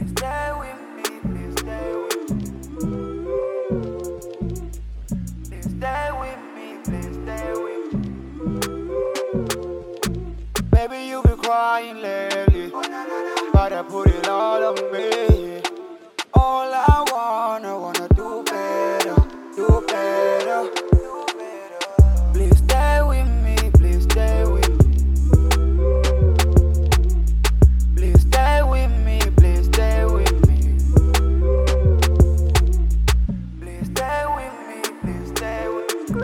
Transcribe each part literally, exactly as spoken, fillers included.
Please stay with me, please stay with me. Please stay with me, please stay with me. Baby, you been crying lately, but I put it all on me. All I wanna, wanna do better, do better. Please stay with me, please stay with me. Please stay with me, please stay with me. Please stay with me, please stay with me.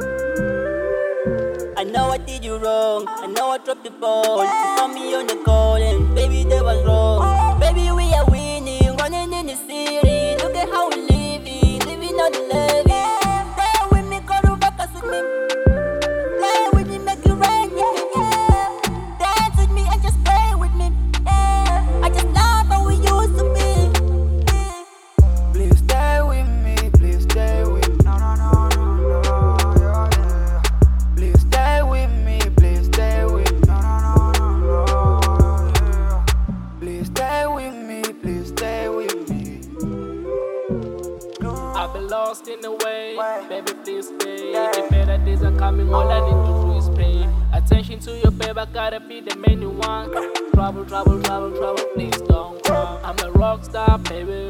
I know I did you wrong, I know I dropped the ball. You saw me on the call and baby that was wrong. Baby we are winning, running in the city. Look at how we living, living on the levee. Stay with me, go to Vegas with me. Play with me, make it rain, yeah, yeah. Dance with me and just play with me, yeah. I just love how we used to be, yeah. Please stay with me, please stay with me. No, no, no, no, no, yeah, yeah. Please stay with me, please stay with me. No, no, no, no, no, yeah. Please stay with me, please stay with me. I've been lost in the way, baby please stay. The better days are coming, all I need to do is pay attention to your babe, I gotta be the main one. Trouble, trouble, trouble, trouble, please don't come. I'm a rock star, baby.